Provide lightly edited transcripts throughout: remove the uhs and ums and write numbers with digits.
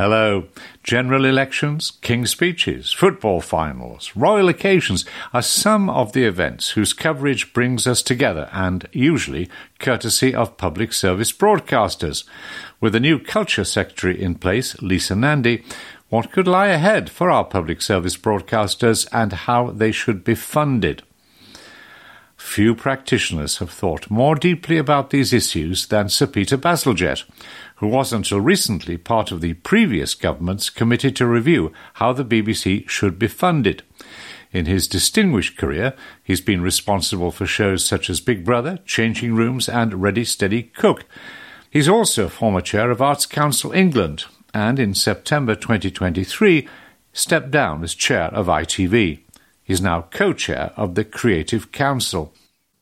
Hello. General elections, King's speeches, football finals, royal occasions are some of the events whose coverage brings us together and usually courtesy of public service broadcasters. With a new culture secretary in place, Lisa Nandy, what could lie ahead for our public service broadcasters and how they should be funded? Few practitioners have thought more deeply about these issues than Sir Peter Bazalgette, who was until recently part of the previous government's committee to review how the BBC should be funded. In his distinguished career, he's been responsible for shows such as Big Brother, Changing Rooms and Ready Steady Cook. He's also former chair of Arts Council England and in September 2023 stepped down as chair of ITV. He's now co-chair of the Creative Council.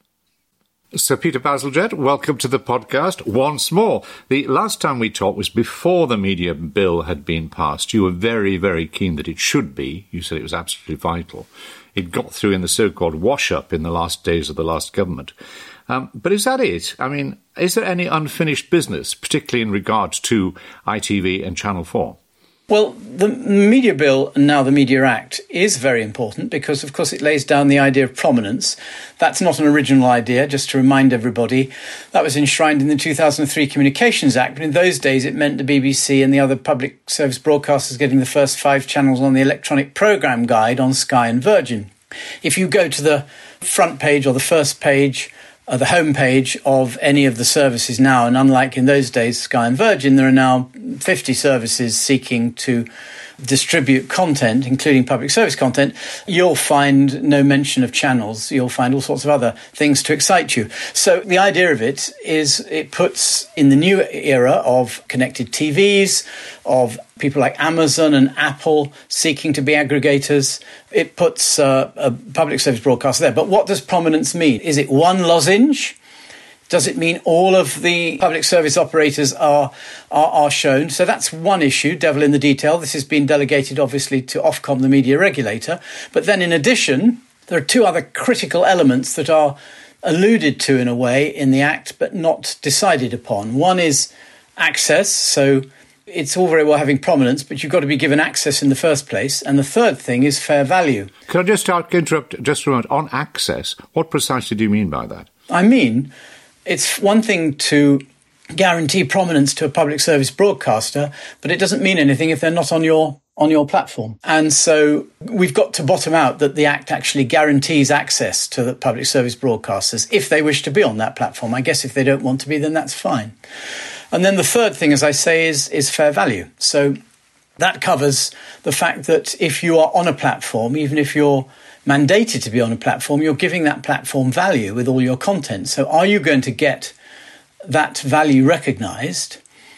Sir Peter Bazalgette, welcome to the podcast once more. The last time we talked was before the media bill had been passed. You were very, very keen that it should be. You said it was absolutely vital. It got through in the so-called wash-up in the last days of the last government. But is that it? I mean, is there any unfinished business, particularly in regard to ITV and Channel 4? Well, the Media Bill and now the Media Act is very important because, of course, it lays down the idea of prominence. That's not an original idea, just to remind everybody. That was enshrined in the 2003 Communications Act, but in those days it meant the BBC and the other public service broadcasters getting the first 5 channels on the electronic programme guide on Sky and Virgin. If you go to the front page or the first page, the home page of any of the services now, and unlike in those days, Sky and Virgin, there are now 50 services seeking to distribute content, including public service content. You'll find no mention of channels. You'll find all sorts of other things to excite you. So the idea of it is it puts in the new era of connected TVs, of people like Amazon and Apple seeking to be aggregators, it puts a public service broadcaster there. But what does prominence mean? Is it one lozenge? Does it mean all of the public service operators are shown? So that's one issue, devil in the detail. This has been delegated, obviously, to Ofcom, the media regulator. But then, in addition, there are 2 other critical elements that are alluded to, in a way, in the Act, but not decided upon. One is access. So it's all very well having prominence, but you've got to be given access in the first place. And the third thing is fair value. Can I just interrupt just for a moment? On access, what precisely do you mean by that? I mean, it's one thing to guarantee prominence to a public service broadcaster, but it doesn't mean anything if they're not on your platform. And so we've got to bottom out that the Act actually guarantees access to the public service broadcasters if they wish to be on that platform. I guess if they don't want to be, then that's fine. And then the third thing, as I say, is fair value. So that covers the fact that if you are on a platform, even if you're mandated to be on a platform, you're giving that platform value with all your content. So are you going to get that value recognised?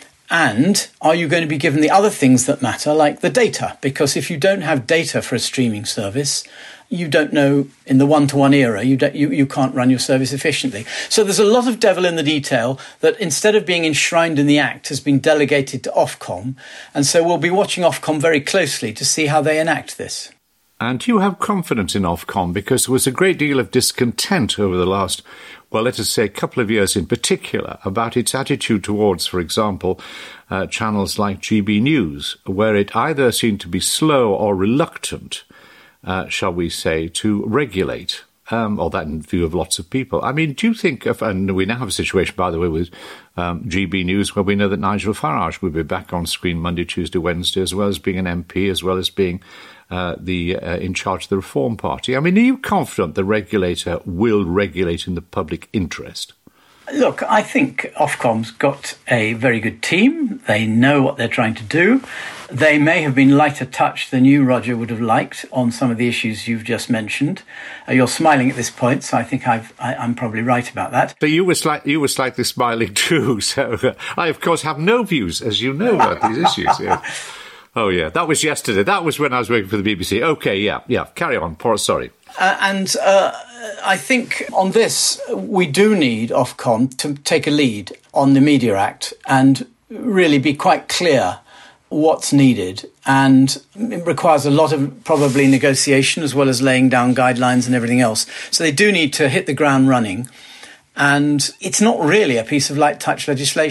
And are you going to be given the other things that matter, like the data? Because if you don't have data for a streaming service, you don't know, in the one-to-one era, you can't run your service efficiently. So there's a lot of devil in the detail that, instead of being enshrined in the Act, has been delegated to Ofcom. And so we'll be watching Ofcom very closely to see how they enact this. And you have confidence in Ofcom because there was a great deal of discontent over the last, well, let us say a couple of years in particular, about its attitude towards, for example, channels like GB News, where it either seemed to be slow or reluctant, shall we say, to regulate, or that in view of lots of people. I mean, do you think, and we now have a situation, by the way, with GB News, where we know that Nigel Farage will be back on screen Monday, Tuesday, Wednesday, as well as being an MP, as well as being in charge of the Reform Party. I mean, are you confident the regulator will regulate in the public interest? Look, I think Ofcom's got a very good team. They know what they're trying to do. They may have been lighter touched than you, Roger, would have liked on some of the issues you've just mentioned. You're smiling at this point, so I think I'm probably right about that. But you were slightly smiling too. So I, of course, have no views, as you know, about these issues. Yeah. Oh, yeah, that was yesterday. That was when I was working for the BBC. OK, yeah, carry on. Sorry. I think on this, we do need Ofcom to take a lead on the Media Act and really be quite clear what's needed. And it requires a lot of probably negotiation as well as laying down guidelines and everything else. So they do need to hit the ground running. And it's not really a piece of light touch legislation.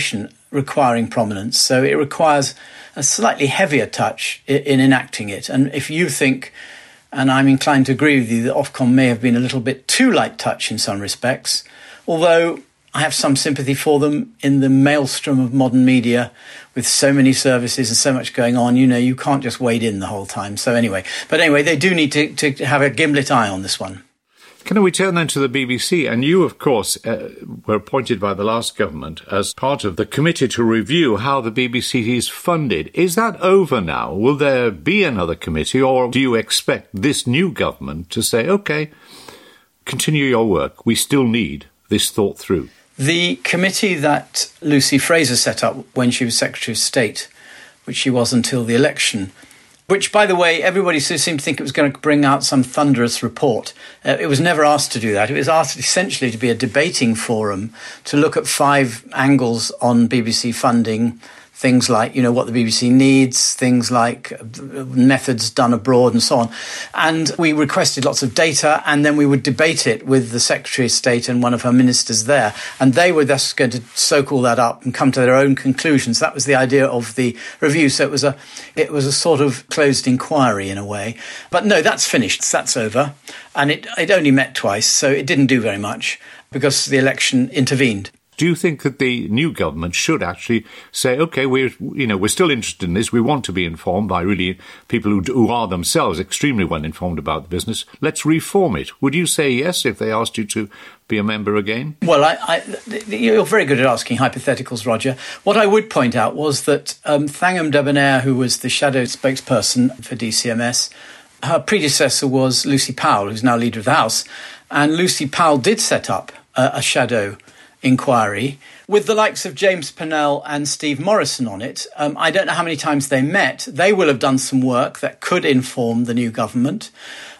requiring prominence, so it requires a slightly heavier touch in enacting it. And if you think, and I'm inclined to agree with you, that Ofcom may have been a little bit too light touch in some respects, although I have some sympathy for them in the maelstrom of modern media with so many services and so much going on. You can't just wade in the whole time. So anyway, they do need to have a gimlet eye on this one. Can we turn then to the BBC? And you, of course, were appointed by the last government as part of the committee to review how the BBC is funded. Is that over now? Will there be another committee, or do you expect this new government to say, OK, continue your work, we still need this thought through? The committee that Lucy Fraser set up when she was Secretary of State, which she was until the election, which, by the way, everybody seemed to think it was going to bring out some thunderous report. It was never asked to do that. It was asked essentially to be a debating forum to look at 5 angles on BBC funding, things like, what the BBC needs, things like methods done abroad and so on. And we requested lots of data, and then we would debate it with the Secretary of State and one of her ministers there. And they were thus going to soak all that up and come to their own conclusions. That was the idea of the review. So it was a sort of closed inquiry in a way. But no, that's finished. That's over. And it only met twice, so it didn't do very much because the election intervened. Do you think that the new government should actually say, OK, we're still interested in this. We want to be informed by really people who are themselves extremely well informed about the business. Let's reform it. Would you say yes if they asked you to be a member again? Well, you're very good at asking hypotheticals, Roger. What I would point out was that Thangam Debonair, who was the shadow spokesperson for DCMS, her predecessor was Lucy Powell, who's now leader of the House. And Lucy Powell did set up a shadow inquiry with the likes of James Pennell and Steve Morrison on it. I don't know how many times they met. They will have done some work that could inform the new government.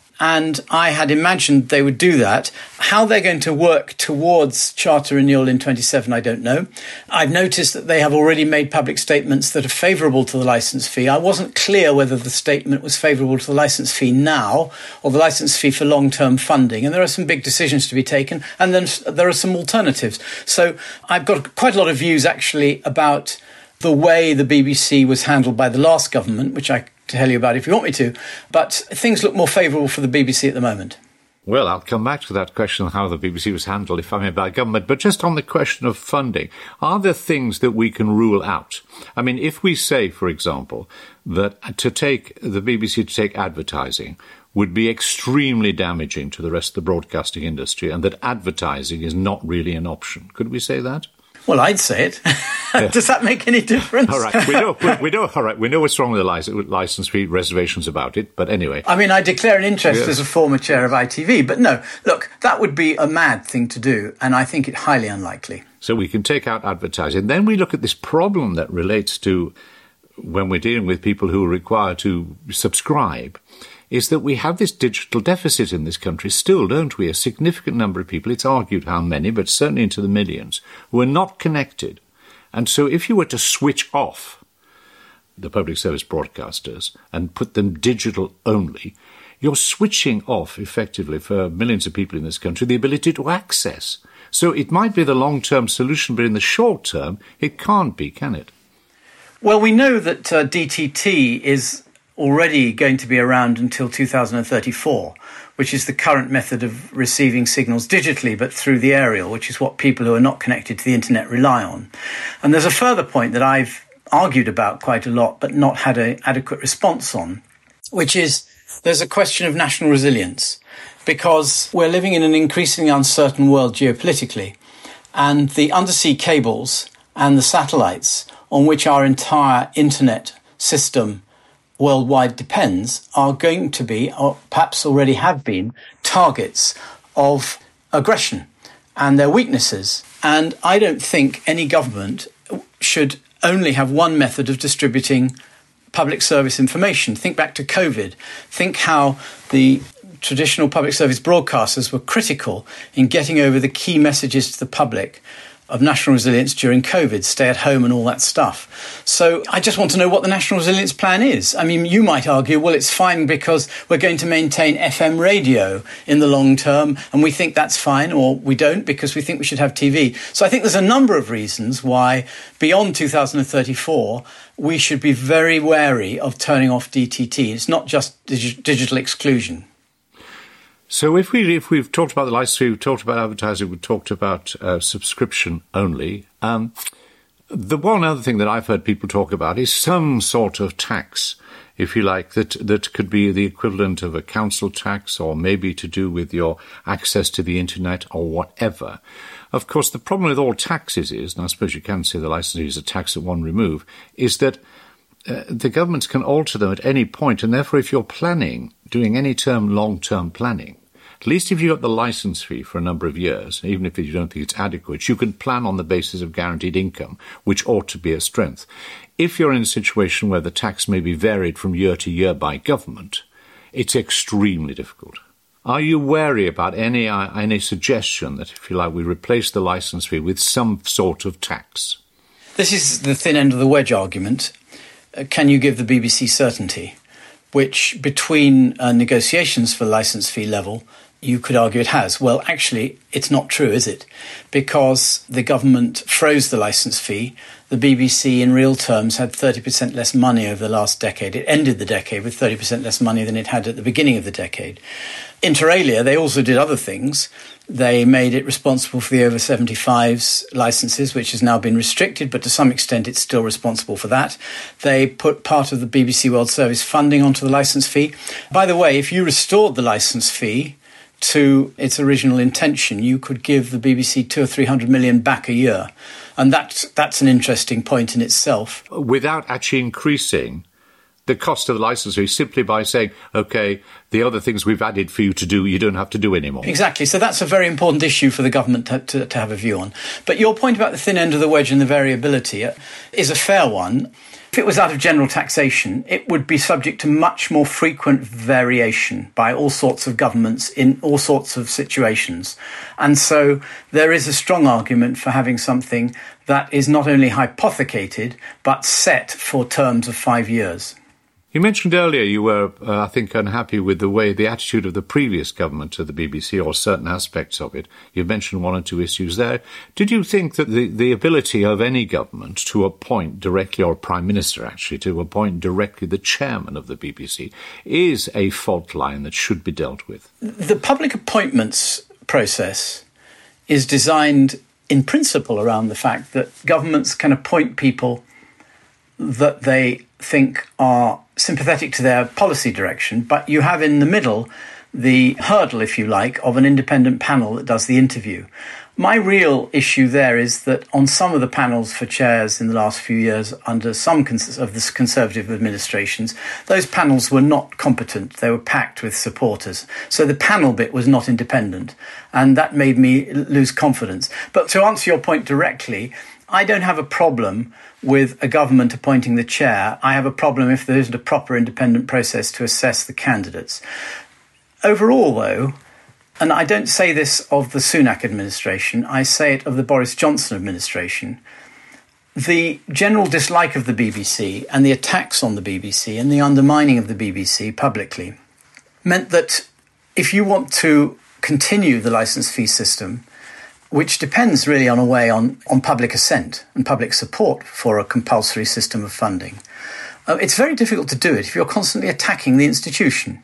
And I had imagined they would do that. How they're going to work towards charter renewal in 27, I don't know. I've noticed that they have already made public statements that are favourable to the licence fee. I wasn't clear whether the statement was favourable to the licence fee now or the licence fee for long-term funding. And there are some big decisions to be taken. And then there are some alternatives. So I've got quite a lot of views, actually, about the way the BBC was handled by the last government, which I tell you about if you want me to, but things look more favourable for the BBC at the moment. Well, I'll come back to that question of how the BBC was handled, if I may, by government. But just on the question of funding, are there things that we can rule out? I mean, if we say, for example, that the BBC to take advertising would be extremely damaging to the rest of the broadcasting industry, and that advertising is not really an option, could we say that? Well, I'd say it. Yeah. Does that make any difference? All right, we know. All right, we know what's wrong with the licence fee, reservations about it. But anyway, I mean, I declare an interest as a former chair of ITV. But no, look, that would be a mad thing to do, and I think it highly unlikely. So we can take out advertising. Then we look at this problem that relates to when we're dealing with people who are required to subscribe. Is that we have this digital deficit in this country still, don't we? A significant number of people, it's argued how many, but certainly into the millions, who are not connected. And so if you were to switch off the public service broadcasters and put them digital only, you're switching off, effectively, for millions of people in this country, the ability to access. So it might be the long-term solution, but in the short term, it can't be, can it? Well, we know that DTT is already going to be around until 2034, which is the current method of receiving signals digitally, but through the aerial, which is what people who are not connected to the internet rely on. And there's a further point that I've argued about quite a lot, but not had an adequate response on, which is there's a question of national resilience, because we're living in an increasingly uncertain world geopolitically, and the undersea cables and the satellites on which our entire internet system worldwide depends are going to be, or perhaps already have been, targets of aggression and their weaknesses. And I don't think any government should only have one method of distributing public service information. Think back to COVID. Think how the traditional public service broadcasters were critical in getting over the key messages to the public of national resilience during COVID, stay at home and all that stuff. So I just want to know what the national resilience plan is. I mean, you might argue, well, it's fine because we're going to maintain FM radio in the long term, and we think that's fine, or we don't because we think we should have TV. So I think there's a number of reasons why beyond 2034, we should be very wary of turning off DTT. It's not just digital exclusion. So if we've talked about the license fee, we've talked about advertising, we've talked about subscription only, the one other thing that I've heard people talk about is some sort of tax, if you like, that could be the equivalent of a council tax or maybe to do with your access to the internet or whatever. Of course, the problem with all taxes is, and I suppose you can say the license fee is a tax at one remove, is that the governments can alter them at any point, and therefore if you're planning, doing any long-term planning, at least if you've got the license fee for a number of years, even if you don't think it's adequate, you can plan on the basis of guaranteed income, which ought to be a strength. If you're in a situation where the tax may be varied from year to year by government, it's extremely difficult. Are you wary about any suggestion that, if you like, we replace the license fee with some sort of tax? This is the thin end of the wedge argument. Can you give the BBC certainty? Which, between negotiations for licence fee level, you could argue it has. Well, actually, it's not true, is it? Because the government froze the licence fee. The BBC, in real terms, had 30% less money over the last decade. It ended the decade with 30% less money than it had at the beginning of the decade. Inter alia, they also did other things. They made it responsible for the over 75s licences, which has now been restricted, but to some extent it's still responsible for that. They put part of the BBC World Service funding onto the licence fee. By the way, if you restored the licence fee to its original intention, you could give the BBC 200 or 300 million back a year. And that's an interesting point in itself. Without actually increasing the cost of the licence fee, simply by saying, OK, the other things we've added for you to do, you don't have to do anymore. Exactly. So that's a very important issue for the government to have a view on. But your point about the thin end of the wedge and the variability is a fair one. If it was out of general taxation, it would be subject to much more frequent variation by all sorts of governments in all sorts of situations. And so there is a strong argument for having something that is not only hypothecated, but set for terms of 5 years. You mentioned earlier you were, I think, unhappy with the attitude of the previous government to the BBC, or certain aspects of it. You mentioned one or two issues there. Did you think that the ability of any government to appoint directly, or a Prime Minister actually, to appoint directly the chairman of the BBC is a fault line that should be dealt with? The public appointments process is designed in principle around the fact that governments can appoint people that they think are sympathetic to their policy direction, but you have in the middle the hurdle, if you like, of an independent panel that does the interview. My real issue there is that on some of the panels for chairs in the last few years under some of the Conservative administrations, those panels were not competent. They were packed with supporters. So the panel bit was not independent, and that made me lose confidence. But to answer your point directly, I don't have a problem with a government appointing the chair. I have a problem if there isn't a proper independent process to assess the candidates. Overall, though, and I don't say this of the Sunak administration, I say it of the Boris Johnson administration, the general dislike of the BBC and the attacks on the BBC and the undermining of the BBC publicly meant that if you want to continue the licence fee system, which depends really on public assent and public support for a compulsory system of funding, it's very difficult to do it if you're constantly attacking the institution.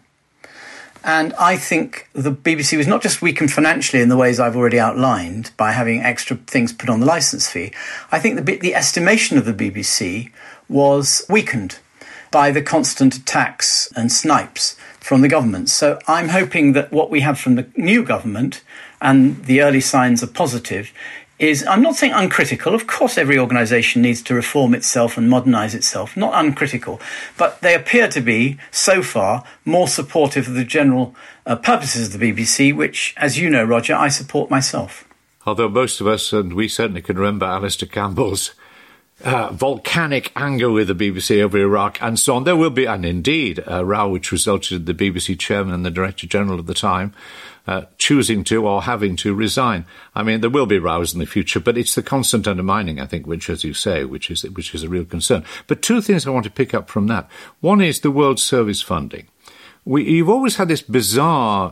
And I think the BBC was not just weakened financially in the ways I've already outlined by having extra things put on the licence fee. I think the estimation of the BBC was weakened by the constant attacks and snipes from the government. So I'm hoping that what we have from the new government, and the early signs are positive, is, I'm not saying uncritical. Of course, every organisation needs to reform itself and modernise itself, not uncritical. But they appear to be, so far, more supportive of the general purposes of the BBC, which, as you know, Roger, I support myself. Although most of us, and we certainly can remember Alistair Campbell's volcanic anger with the BBC over Iraq and so on. There will be, and indeed, a row which resulted in the BBC chairman and the Director General at the time choosing to or having to resign. I mean, there will be rows in the future, but it's the constant undermining, I think, which, as you say, which is a real concern. But two things I want to pick up from that. One is the World Service funding. You've always had this bizarre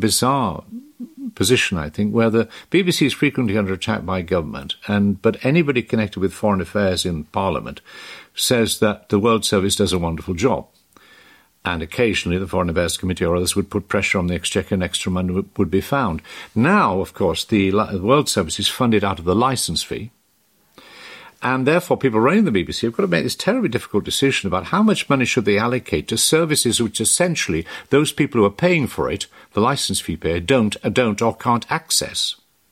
position, I think, where the BBC is frequently under attack by government, but anybody connected with foreign affairs in Parliament says that the World Service does a wonderful job. And occasionally the Foreign Affairs Committee or others would put pressure on the Exchequer and extra money would be found. Now, of course, the World Service is funded out of the licence fee. And therefore, people running the BBC have got to make this terribly difficult decision about how much money should they allocate to services which essentially those people who are paying for it, the licence fee payer, don't or can't access.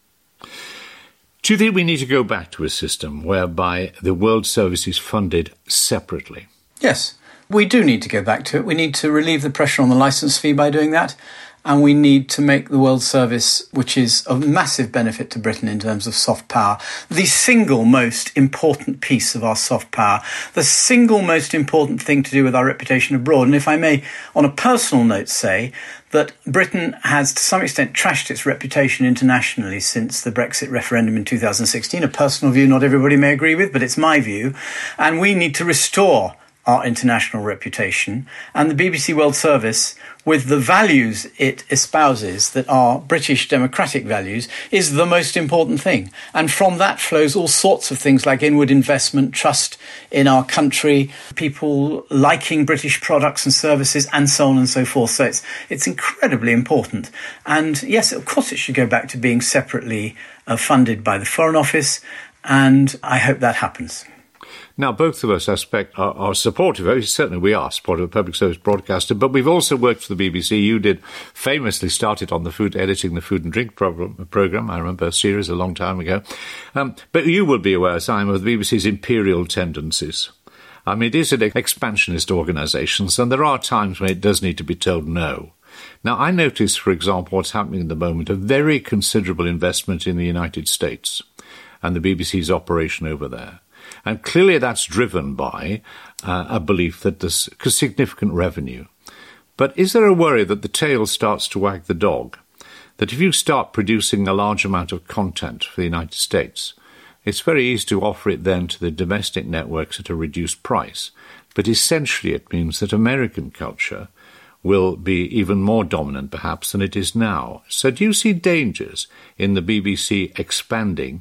Do you think we need to go back to a system whereby the World Service is funded separately? Yes, we do need to go back to it. We need to relieve the pressure on the licence fee by doing that. And we need to make the World Service, which is of massive benefit to Britain in terms of soft power, the single most important piece of our soft power, the single most important thing to do with our reputation abroad. And if I may, on a personal note, say that Britain has to some extent trashed its reputation internationally since the Brexit referendum in 2016, a personal view not everybody may agree with, but it's my view. And we need to restore our international reputation, and the BBC World Service, with the values it espouses that are British democratic values, is the most important thing. And from that flows all sorts of things like inward investment, trust in our country, people liking British products and services, and so on and so forth. So it's incredibly important. And yes, of course it should go back to being separately funded by the Foreign Office, and I hope that happens. Now, both of us, I suspect, are supportive. Certainly we are supportive of public service broadcaster, but we've also worked for the BBC. You did famously started on editing the food and drink programme. I remember a series a long time ago. But you will be aware, Simon, of the BBC's imperial tendencies. I mean, it is an expansionist organisation, and there are times when it does need to be told no. Now, I notice, for example, what's happening at the moment, a very considerable investment in the United States and the BBC's operation over there. And clearly that's driven by a belief that there's significant revenue. But is there a worry that the tail starts to wag the dog? That if you start producing a large amount of content for the United States, it's very easy to offer it then to the domestic networks at a reduced price. But essentially it means that American culture will be even more dominant perhaps than it is now. So do you see dangers in the BBC expanding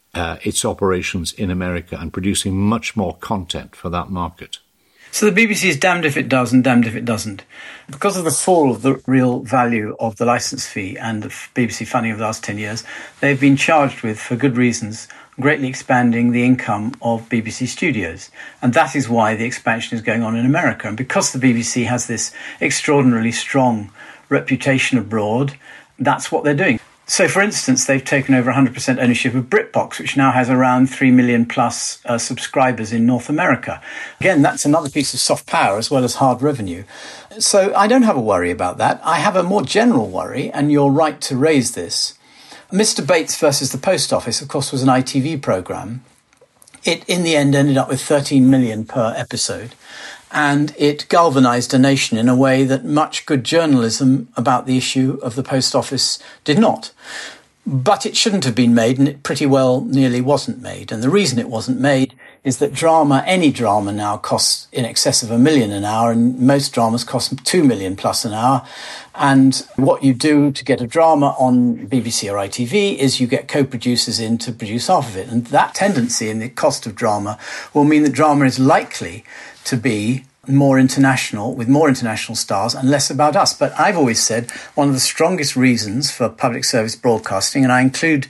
its operations in America and producing much more content for that market? So the BBC is damned if it does and damned if it doesn't. Because of the fall of the real value of the licence fee and the BBC funding of the last 10 years, they've been charged with, for good reasons, greatly expanding the income of BBC studios. And that is why the expansion is going on in America. And because the BBC has this extraordinarily strong reputation abroad, that's what they're doing. So, for instance, they've taken over 100% ownership of BritBox, which now has around 3 million plus subscribers in North America. Again, that's another piece of soft power as well as hard revenue. So I don't have a worry about that. I have a more general worry, and you're right to raise this. Mr. Bates versus the Post Office, of course, was an ITV programme. It, in the end, ended up with 13 million per episode. And it galvanised a nation in a way that much good journalism about the issue of the Post Office did not. But it shouldn't have been made, and it pretty well nearly wasn't made. And the reason it wasn't made is that any drama now costs in excess of $1 million an hour, and most dramas cost $2 million plus an hour. And what you do to get a drama on BBC or ITV is you get co-producers in to produce half of it. And that tendency in the cost of drama will mean that drama is likely to be more international, with more international stars and less about us. But I've always said one of the strongest reasons for public service broadcasting, and I include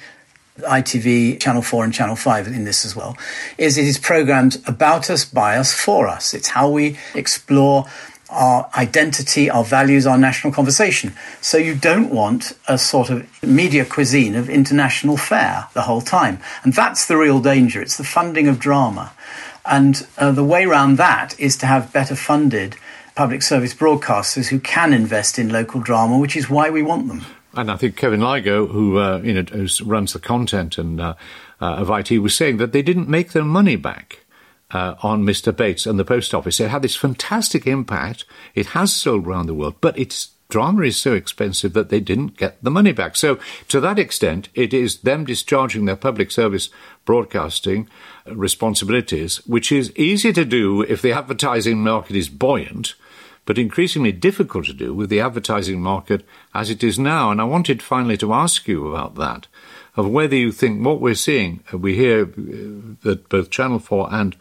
ITV, Channel 4 and Channel 5 in this as well, is it is programmed about us, by us, for us. It's how we explore our identity, our values, our national conversation. So you don't want a sort of media cuisine of international fare the whole time. And that's the real danger. It's the funding of drama. And the way around that is to have better funded public service broadcasters who can invest in local drama, which is why we want them. And I think Kevin Ligo, who runs the content and of IT, was saying that they didn't make their money back on Mr. Bates and the post office. It had this fantastic impact. It has sold around the world, but its drama is so expensive that they didn't get the money back. So to that extent, it is them discharging their public service broadcasting responsibilities, which is easy to do if the advertising market is buoyant, but increasingly difficult to do with the advertising market as it is now. And I wanted finally to ask you about that, of whether you think what we're seeing, we hear that both Channel 4 and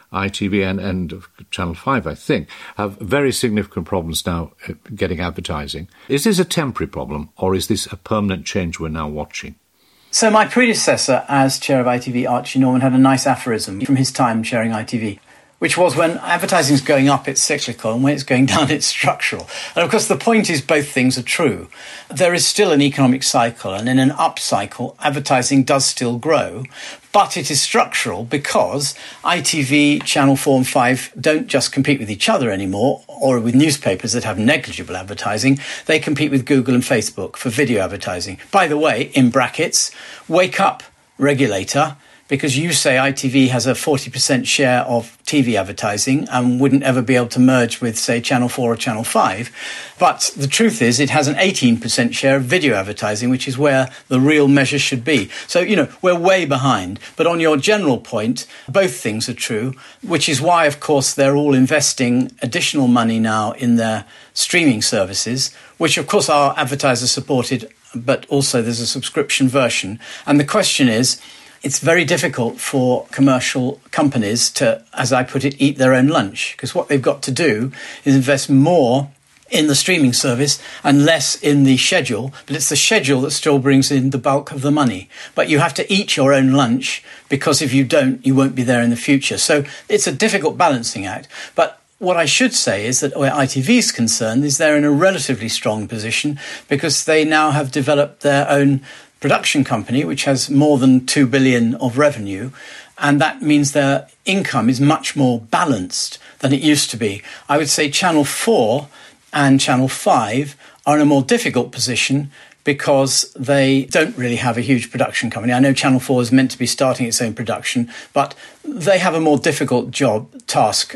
ITV and Channel 5, I think, have very significant problems now getting advertising. Is this a temporary problem, or is this a permanent change we're now watching? So my predecessor as chair of ITV, Archie Norman, had a nice aphorism from his time chairing ITV, which was when advertising is going up, it's cyclical, and when it's going down, it's structural. And of course, the point is both things are true. There is still an economic cycle, and in an up cycle, advertising does still grow, but it is structural because ITV, Channel 4 and 5 don't just compete with each other anymore, or with newspapers that have negligible advertising. They compete with Google and Facebook for video advertising. By the way, in brackets, wake up, regulator, because you say ITV has a 40% share of TV advertising and wouldn't ever be able to merge with, say, Channel 4 or Channel 5. But the truth is it has an 18% share of video advertising, which is where the real measure should be. So, we're way behind. But on your general point, both things are true, which is why, of course, they're all investing additional money now in their streaming services, which, of course, are advertiser supported, but also there's a subscription version. And the question is, it's very difficult for commercial companies to, as I put it, eat their own lunch, because what they've got to do is invest more in the streaming service and less in the schedule. But it's the schedule that still brings in the bulk of the money. But you have to eat your own lunch, because if you don't, you won't be there in the future. So it's a difficult balancing act. But what I should say is that where ITV is concerned is they're in a relatively strong position, because they now have developed their own production company, which has more than 2 billion of revenue, and that means their income is much more balanced than it used to be. I would say Channel 4 and Channel 5 are in a more difficult position because they don't really have a huge production company. I know Channel 4 is meant to be starting its own production, but they have a more difficult task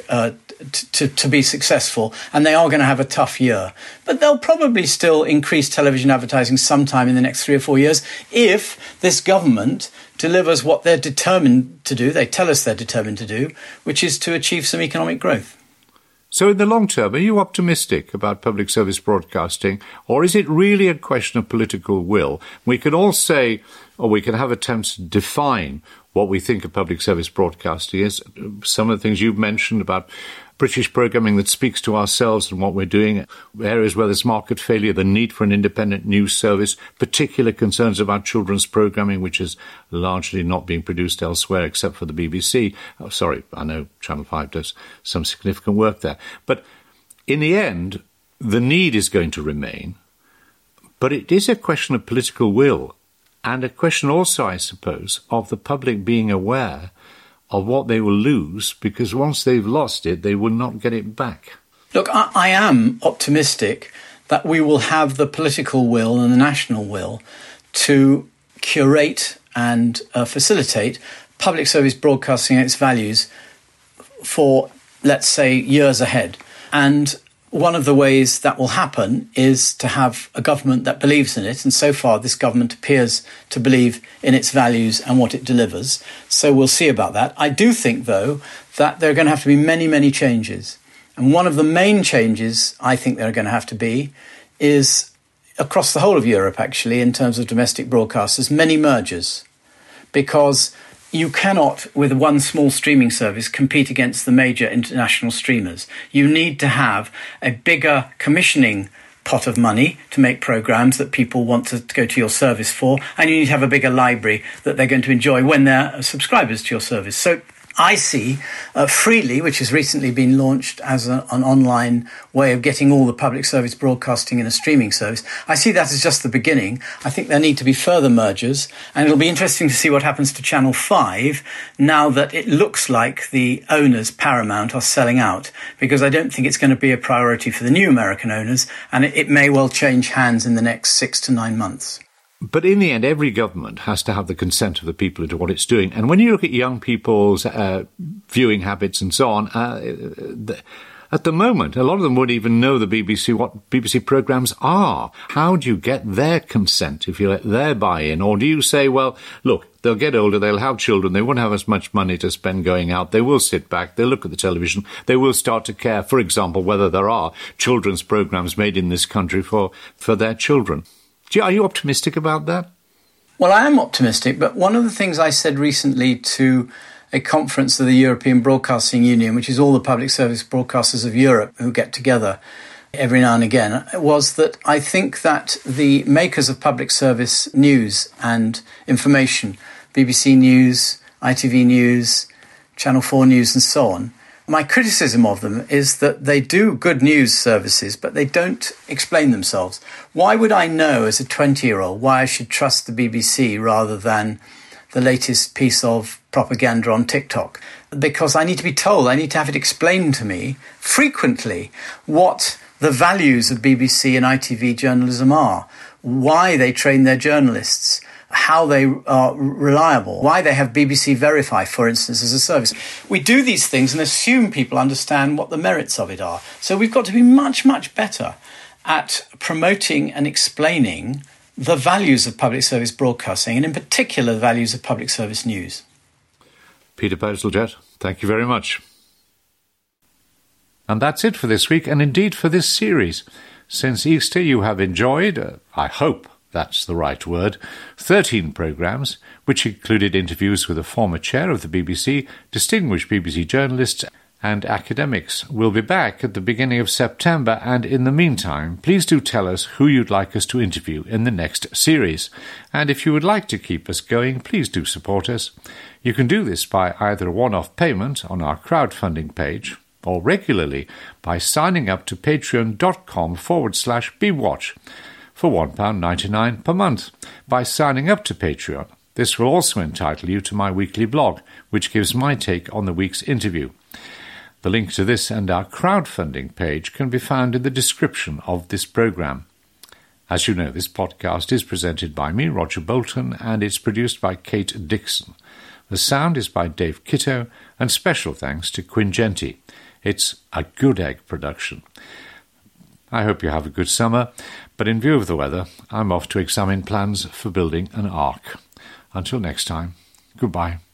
to be successful, and they are going to have a tough year. But they'll probably still increase television advertising sometime in the next 3 or 4 years if this government delivers what they're determined to do, they tell us they're determined to do, which is to achieve some economic growth. So in the long term, are you optimistic about public service broadcasting, or is it really a question of political will? We can all say, or we can have attempts to define what we think of public service broadcasting is. Some of the things you've mentioned about British programming that speaks to ourselves and what we're doing, areas where there's market failure, the need for an independent news service, particular concerns about children's programming, which is largely not being produced elsewhere except for the BBC. Oh, sorry, I know Channel 5 does some significant work there. But in the end, the need is going to remain. But it is a question of political will, and a question also, I suppose, of the public being aware of what they will lose, because once they've lost it, they will not get it back. Look, I am optimistic that we will have the political will and the national will to curate and facilitate public service broadcasting and its values for, let's say, years ahead. And one of the ways that will happen is to have a government that believes in it. And so far, this government appears to believe in its values and what it delivers. So we'll see about that. I do think, though, that there are going to have to be many, many changes. And one of the main changes I think there are going to have to be is across the whole of Europe, actually, in terms of domestic broadcasters, many mergers. Because you cannot, with one small streaming service, compete against the major international streamers. You need to have a bigger commissioning pot of money to make programmes that people want to go to your service for, and you need to have a bigger library that they're going to enjoy when they're subscribers to your service. So I see Freely, which has recently been launched as an online way of getting all the public service broadcasting in a streaming service. I see that as just the beginning. I think there need to be further mergers, and it'll be interesting to see what happens to Channel 5 now that it looks like the owners, Paramount, are selling out, because I don't think it's going to be a priority for the new American owners, and it may well change hands in the next 6 to 9 months. But in the end, every government has to have the consent of the people into what it's doing. And when you look at young people's viewing habits and so on, at the moment, a lot of them wouldn't even know the BBC, what BBC programmes are. How do you get their consent if you let their buy-in? Or do you say, well, look, they'll get older, they'll have children, they won't have as much money to spend going out, they will sit back, they'll look at the television, they will start to care, for example, whether there are children's programmes made in this country for their children. Are you optimistic about that? Well, I am optimistic, but one of the things I said recently to a conference of the European Broadcasting Union, which is all the public service broadcasters of Europe who get together every now and again, was that I think that the makers of public service news and information, BBC News, ITV News, Channel 4 News and so on, my criticism of them is that they do good news services, but they don't explain themselves. Why would I know as a 20-year-old why I should trust the BBC rather than the latest piece of propaganda on TikTok? Because I need to be told, I need to have it explained to me frequently what the values of BBC and ITV journalism are, why they train their journalists, how they are reliable, why they have BBC Verify, for instance, as a service. We do these things and assume people understand what the merits of it are. So we've got to be much, much better at promoting and explaining the values of public service broadcasting, and in particular the values of public service news. Peter Bazalgette, thank you very much. And that's it for this week, and indeed for this series. Since Easter you have enjoyed, I hope that's the right word, 13 programmes, which included interviews with a former chair of the BBC, distinguished BBC journalists and academics. We'll be back at the beginning of September, and in the meantime, please do tell us who you'd like us to interview in the next series. And if you would like to keep us going, please do support us. You can do this by either a one-off payment on our crowdfunding page, or regularly by signing up to patreon.com/BWatch for £1.99 per month. By signing up to Patreon, this will also entitle you to my weekly blog, which gives my take on the week's interview. The link to this and our crowdfunding page can be found in the description of this programme. As you know, this podcast is presented by me, Roger Bolton, and it's produced by Kate Dixon. The sound is by Dave Kitto, and special thanks to Quinn Genti. It's a Good Egg production. I hope you have a good summer, but in view of the weather, I'm off to examine plans for building an ark. Until next time, goodbye.